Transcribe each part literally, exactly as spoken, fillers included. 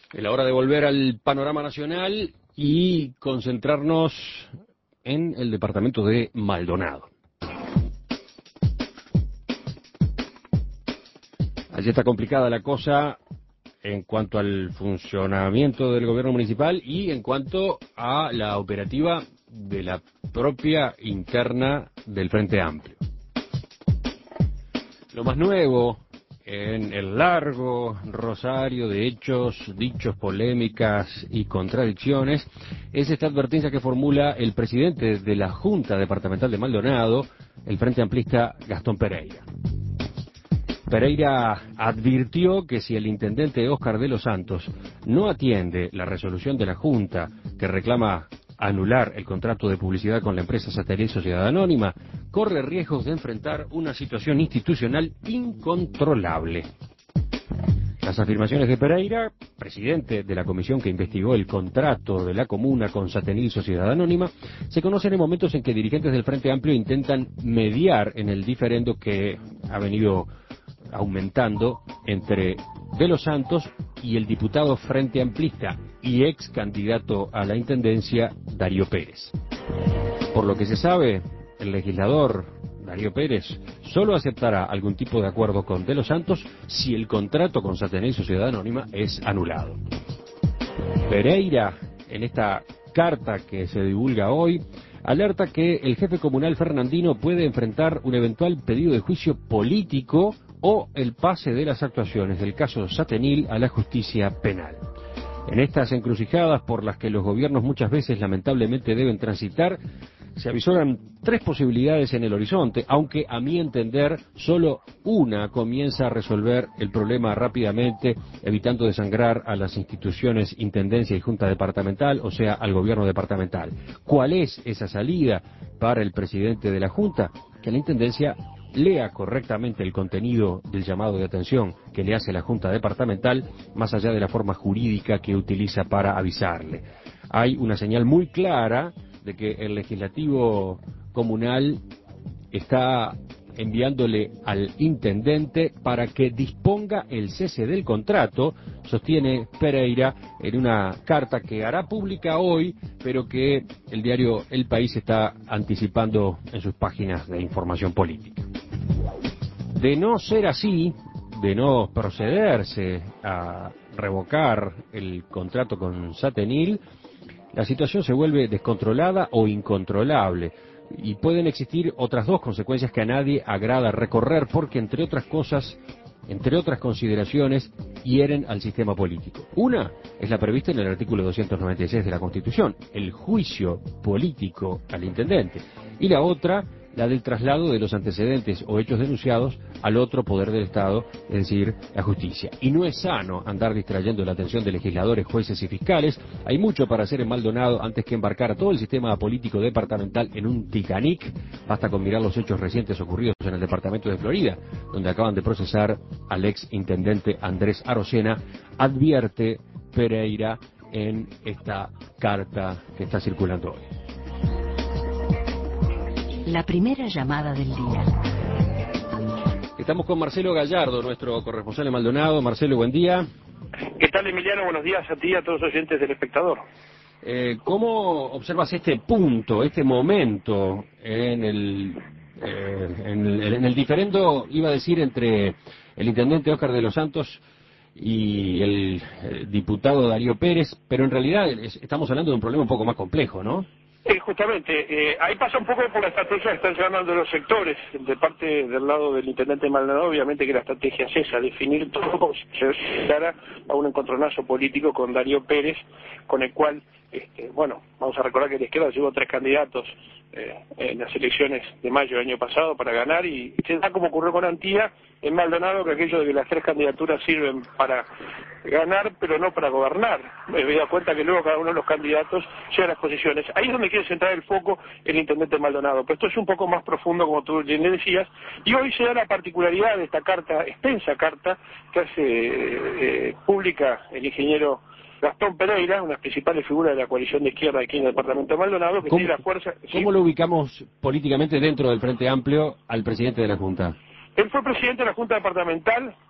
Es la hora de volver al panorama nacional y concentrarnos en el departamento de Maldonado. Allí está complicada la cosa en cuanto al funcionamiento del gobierno municipal y en cuanto a la operativa de la propia interna del Frente Amplio. Lo más nuevo en el largo rosario de hechos, dichos, polémicas y contradicciones es esta advertencia que formula el presidente de la Junta Departamental de Maldonado, el Frente Amplista Gastón Pereira. Pereira advirtió que si el intendente Óscar de los Santos no atiende la resolución de la Junta que reclama anular el contrato de publicidad con la empresa Satenil Sociedad Anónima, corre riesgos de enfrentar una situación institucional incontrolable. Las afirmaciones de Pereira, presidente de la comisión que investigó el contrato de la comuna con Satenil Sociedad Anónima, se conocen en momentos en que dirigentes del Frente Amplio intentan mediar en el diferendo que ha venido aumentando entre De los Santos y el diputado Frente Amplista y ex candidato a la intendencia Darío Pérez. Por lo que se sabe, el legislador Darío Pérez solo aceptará algún tipo de acuerdo con De los Santos si el contrato con Satenil Sociedad Anónima es anulado. Pereira, en esta carta que se divulga hoy, alerta que el jefe comunal fernandino puede enfrentar un eventual pedido de juicio político o el pase de las actuaciones del caso Satenil a la justicia penal. En estas encrucijadas por las que los gobiernos muchas veces lamentablemente deben transitar, se avisoran tres posibilidades en el horizonte, aunque a mi entender solo una comienza a resolver el problema rápidamente, evitando desangrar a las instituciones Intendencia y Junta Departamental, o sea, al gobierno departamental. ¿Cuál es esa salida para el presidente de la Junta? Que la Intendencia lea correctamente el contenido del llamado de atención que le hace la Junta Departamental, más allá de la forma jurídica que utiliza para avisarle. Hay una señal muy clara de que el legislativo comunal está enviándole al intendente para que disponga el cese del contrato, sostiene Pereira en una carta que hará pública hoy, pero que el diario El País está anticipando en sus páginas de información política. De no ser así, de no procederse a revocar el contrato con Satenil, la situación se vuelve descontrolada o incontrolable y pueden existir otras dos consecuencias que a nadie agrada recorrer porque, entre otras cosas, entre otras consideraciones, hieren al sistema político. Una es la prevista en el artículo doscientos noventa y seis de la Constitución, el juicio político al intendente, y la otra, la del traslado de los antecedentes o hechos denunciados al otro poder del Estado, es decir, la justicia. Y no es sano andar distrayendo la atención de legisladores, jueces y fiscales. Hay mucho para hacer en Maldonado antes que embarcar a todo el sistema político departamental en un Titanic. Basta con mirar los hechos recientes ocurridos en el departamento de Florida, donde acaban de procesar al ex intendente Andrés Arocena, advierte Pereira en esta carta que está circulando hoy. La primera llamada del día. Estamos con Marcelo Gallardo, nuestro corresponsal en Maldonado. Marcelo, buen día. ¿Qué tal, Emiliano? Buenos días a ti y a todos los oyentes del Espectador. Eh, ¿Cómo observas este punto, este momento en el, eh, en el, en el diferendo, iba a decir, entre el intendente Óscar de los Santos y el, el diputado Darío Pérez, pero en realidad es, estamos hablando de un problema un poco más complejo, ¿no? Eh, justamente, eh, ahí pasa un poco por la estrategia que están llevando los sectores, de parte del lado del intendente Maldonado, obviamente que la estrategia es esa, definir todo como si se llegara a un encontronazo político con Darío Pérez, con el cual, este, bueno, vamos a recordar que la izquierda llevó tres candidatos eh, en las elecciones de mayo del año pasado para ganar, y se da como ocurrió con Antía en Maldonado, que aquello de que las tres candidaturas sirven para ganar, pero no para gobernar. Me doy cuenta que luego cada uno de los candidatos llega a las posiciones. Ahí es donde quiere centrar el foco el intendente Maldonado. Pero esto es un poco más profundo, como tú bien le decías, y hoy se da la particularidad de esta carta, extensa carta, que hace eh, pública el ingeniero Gastón Pereira, una de las principales figuras de la coalición de izquierda aquí en el departamento de Maldonado, que tiene la fuerza... ¿Cómo ¿sí? lo ubicamos políticamente dentro del Frente Amplio al presidente de la Junta? Él fue presidente de la Junta Departamental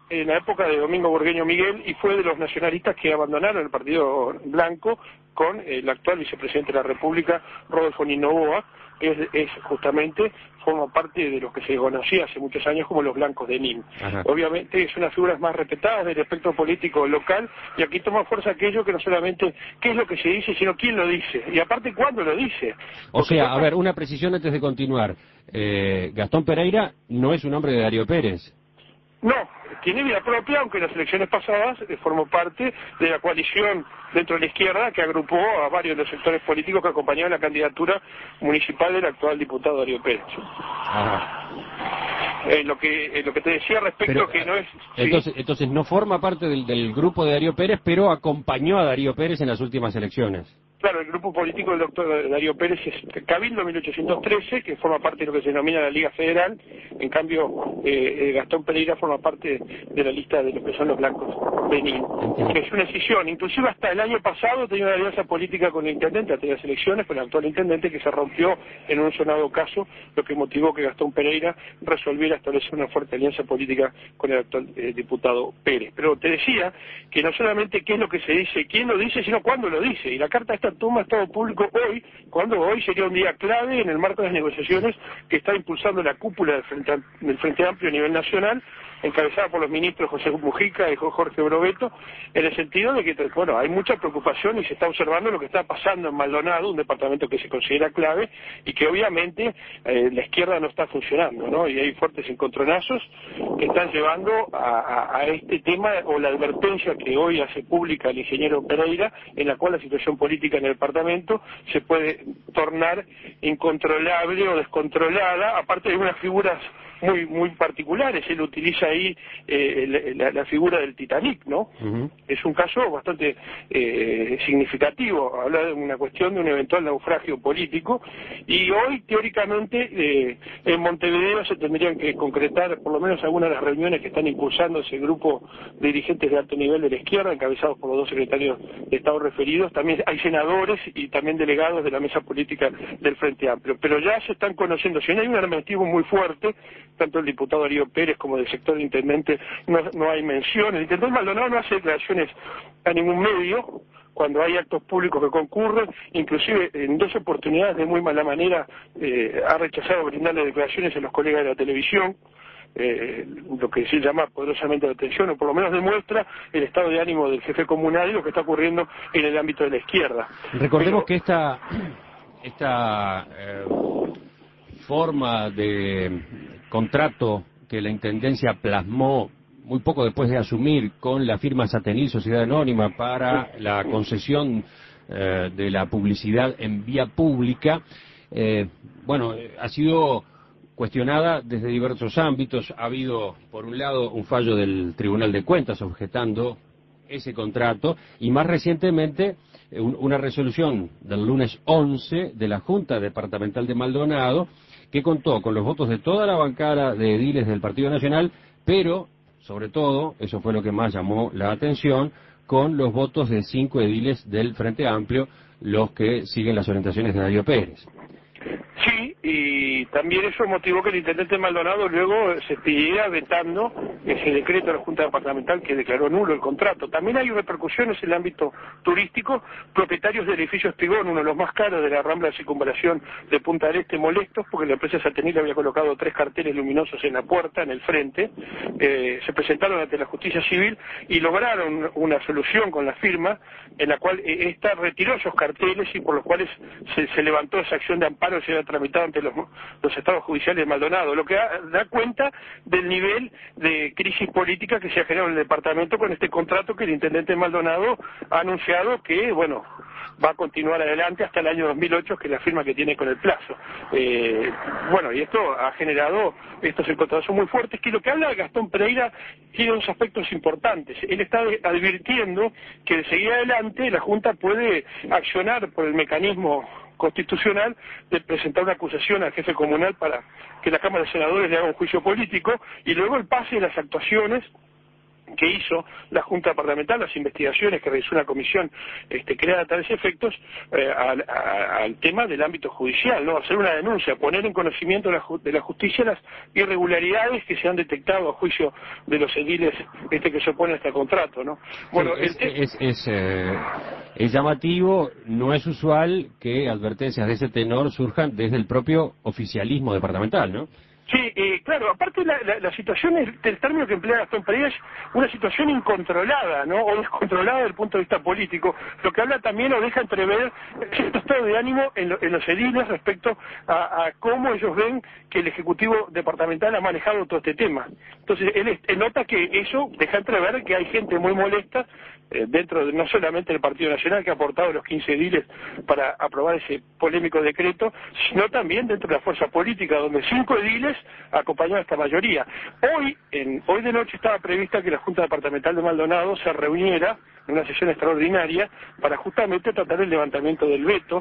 en la época de Domingo Burgueño Miguel y fue de los nacionalistas que abandonaron el Partido Blanco con el actual vicepresidente de la República, Rodolfo Nino Noboa. Es, es justamente, forma parte de lo que se conocía hace muchos años como los blancos de Nin. Ajá. Obviamente es una figura más respetada del espectro político local, y aquí toma fuerza aquello que no solamente qué es lo que se dice, sino quién lo dice, y aparte cuándo lo dice. O Porque sea, no... a ver, una precisión antes de continuar. Eh, Gastón Pereira no es un hombre de Darío Pérez. No, tiene vida propia, aunque en las elecciones pasadas eh, formó parte de la coalición dentro de la izquierda que agrupó a varios de los sectores políticos que acompañaban la candidatura municipal del actual diputado Darío Pérez. Ajá. Eh, lo que eh, lo que te decía respecto Pero, a que no es... entonces, ¿sí? entonces no forma parte del, del grupo de Darío Pérez, pero acompañó a Darío Pérez en las últimas elecciones. Claro, el grupo político del doctor Darío Pérez es Cabildo mil ochocientos trece, que forma parte de lo que se denomina la Liga Federal. En cambio, eh, Gastón Pereira forma parte de la lista de los que son los blancos de Nin, que es una decisión. Inclusive hasta el año pasado tenía una alianza política con el intendente, hasta las elecciones, con el actual intendente, que se rompió en un sonado caso, lo que motivó que Gastón Pereira resolviera establecer una fuerte alianza política con el actual eh, diputado Pérez. Pero te decía que no solamente qué es lo que se dice, quién lo dice, sino cuándo lo dice. Y la carta esta toma estado público hoy, cuando hoy sería un día clave en el marco de las negociaciones que está impulsando la cúpula del Frente, del Frente Amplio a nivel nacional, encabezada por los ministros José Mujica y Jorge Brovetto, en el sentido de que, bueno, hay mucha preocupación y se está observando lo que está pasando en Maldonado, un departamento que se considera clave y que obviamente eh, la izquierda no está funcionando, ¿no? Y hay fuertes encontronazos que están llevando a, a, a este tema, o la advertencia que hoy hace pública el ingeniero Pereira, en la cual la situación política en el departamento se puede tornar incontrolable o descontrolada, aparte de unas figuras muy muy particulares. Él utiliza ahí eh, la, la figura del Titanic, ¿no? Uh-huh. Es un caso bastante eh, significativo, habla de una cuestión de un eventual naufragio político, y hoy teóricamente eh, en Montevideo se tendrían que concretar por lo menos algunas de las reuniones que están impulsando ese grupo de dirigentes de alto nivel de la izquierda, encabezados por los dos secretarios de Estado referidos. También hay senadores y también delegados de la mesa política del Frente Amplio, pero ya se están conociendo. Si no hay un hermetismo muy fuerte, tanto el diputado Darío Pérez como del sector intendente, no, no hay mención. El intendente Maldonado no hace declaraciones a ningún medio cuando hay actos públicos que concurren, inclusive en dos oportunidades de muy mala manera eh, ha rechazado brindarle declaraciones a los colegas de la televisión, eh, lo que se llama poderosamente la atención, o por lo menos demuestra el estado de ánimo del jefe comunal y lo que está ocurriendo en el ámbito de la izquierda. Recordemos Pero, que esta, esta eh, forma de contrato que la Intendencia plasmó muy poco después de asumir con la firma Satenil Sociedad Anónima para la concesión eh, de la publicidad en vía pública, eh, bueno, ha sido cuestionada desde diversos ámbitos. Ha habido, por un lado, un fallo del Tribunal de Cuentas objetando ese contrato, y más recientemente un, una resolución del lunes once de la Junta Departamental de Maldonado, que contó con los votos de toda la bancada de ediles del Partido Nacional, pero, sobre todo, eso fue lo que más llamó la atención, con los votos de cinco ediles del Frente Amplio, los que siguen las orientaciones de Darío Pérez. Sí, y también eso motivó que el intendente Maldonado luego se pidiera vetando ese decreto de la Junta Departamental que declaró nulo el contrato. También hay repercusiones en el ámbito turístico. Propietarios del edificio Espigón, uno de los más caros de la Rambla de Circunvalación de Punta del Este, molestos porque la empresa Satenil había colocado tres carteles luminosos en la puerta, en el frente. Eh, se presentaron ante la justicia civil y lograron una solución con la firma en la cual eh, esta retiró esos carteles, y por los cuales se, se levantó esa acción de amparo, se había tramitado ante los, los estados judiciales de Maldonado, lo que da, da cuenta del nivel de crisis política que se ha generado en el departamento con este contrato que el intendente Maldonado ha anunciado que, bueno, va a continuar adelante hasta el año dos mil ocho, que es la firma que tiene con el plazo. Eh, bueno, y esto ha generado estos encontronazos muy fuertes, que lo que habla Gastón Pereira tiene dos aspectos importantes. Él está advirtiendo que de seguir adelante la Junta puede accionar por el mecanismo constitucional de presentar una acusación al jefe comunal para que la Cámara de Senadores le haga un juicio político, y luego el pase de las actuaciones que hizo la Junta Departamental, las investigaciones que realizó una comisión este, creada a tales efectos, eh, al, a, al tema del ámbito judicial, ¿no? Hacer una denuncia, poner en conocimiento de la, de la justicia las irregularidades que se han detectado a juicio de los ediles este, que se oponen a este contrato, ¿no? Bueno, sí, es, el, es, es, eh, es llamativo, no es usual que advertencias de ese tenor surjan desde el propio oficialismo departamental, ¿no? Sí, eh, claro, aparte la, la, la situación, es, el término que emplea Gastón Pereira es una situación incontrolada, ¿no? O descontrolada desde el punto de vista político, lo que habla también o deja entrever cierto estado de ánimo en, lo, en los ediles respecto a, a cómo ellos ven que el Ejecutivo Departamental ha manejado todo este tema. Entonces, él, él nota que eso deja entrever que hay gente muy molesta eh, dentro de no solamente del Partido Nacional, que ha aportado los quince ediles para aprobar ese polémico decreto, sino también dentro de la fuerza política, donde cinco ediles acompañó a esta mayoría. Hoy, en, hoy de noche estaba prevista que la Junta Departamental de Maldonado se reuniera en una sesión extraordinaria para justamente tratar el levantamiento del veto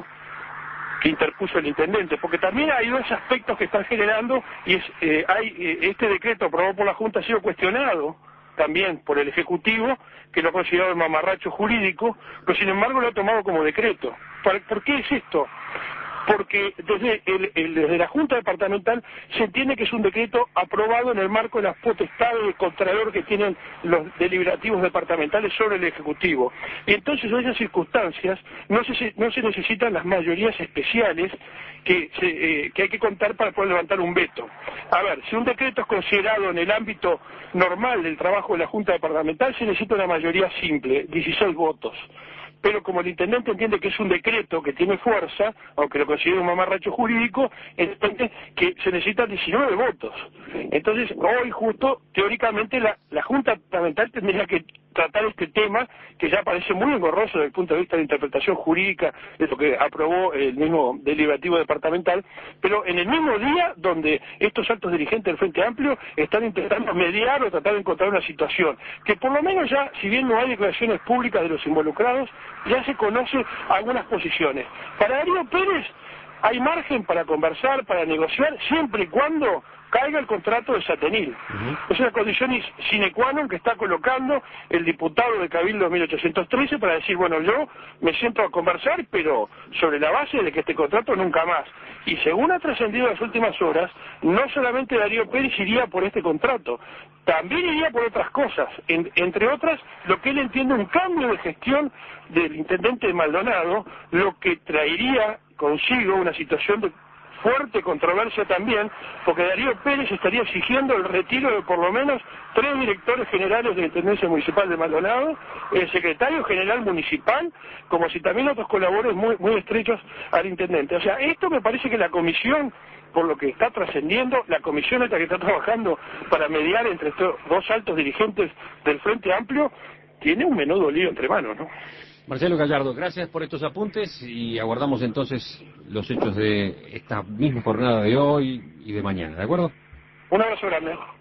que interpuso el intendente, porque también hay dos aspectos que están generando, y es eh, hay eh, este decreto aprobado por la Junta ha sido cuestionado también por el Ejecutivo, que lo ha considerado el mamarracho jurídico, pero sin embargo lo ha tomado como decreto. ¿Por, ¿por qué es esto? Porque desde, el, el, desde la Junta Departamental se entiende que es un decreto aprobado en el marco de las potestades del Contralor que tienen los deliberativos departamentales sobre el Ejecutivo. Y entonces en esas circunstancias no se, no se necesitan las mayorías especiales que, se, eh, que hay que contar para poder levantar un veto. A ver, si un decreto es considerado en el ámbito normal del trabajo de la Junta Departamental, se necesita una mayoría simple, dieciséis votos. Pero como el intendente entiende que es un decreto que tiene fuerza, aunque lo considere un mamarracho jurídico, entiende que se necesitan diecinueve votos. Entonces, hoy justo, teóricamente, la, la Junta Departamental tendría que tratar este tema, que ya parece muy engorroso desde el punto de vista de interpretación jurídica de lo que aprobó el mismo deliberativo departamental, pero en el mismo día donde estos altos dirigentes del Frente Amplio están intentando mediar o tratar de encontrar una situación, que por lo menos ya, si bien no hay declaraciones públicas de los involucrados, ya se conocen algunas posiciones. Para Darío Pérez hay margen para conversar, para negociar, siempre y cuando caiga el contrato de Satenil. Uh-huh. Es una condición sine qua non que está colocando el diputado de Cabildo mil ochocientos trece para decir, bueno, yo me siento a conversar, pero sobre la base de que este contrato nunca más. Y según ha trascendido en las últimas horas, no solamente Darío Pérez iría por este contrato, también iría por otras cosas, en, entre otras, lo que él entiende un cambio de gestión del intendente de Maldonado, lo que traería consigo una situación de fuerte controversia también, porque Darío Pérez estaría exigiendo el retiro de por lo menos tres directores generales de la Intendencia Municipal de Maldonado, el secretario general municipal, como si también otros colaboradores muy, muy estrechos al intendente. O sea, esto me parece que la comisión, por lo que está trascendiendo, la comisión esta que está trabajando para mediar entre estos dos altos dirigentes del Frente Amplio, tiene un menudo lío entre manos, ¿no? Marcelo Gallardo, gracias por estos apuntes y aguardamos entonces los hechos de esta misma jornada de hoy y de mañana, ¿de acuerdo? Un abrazo grande.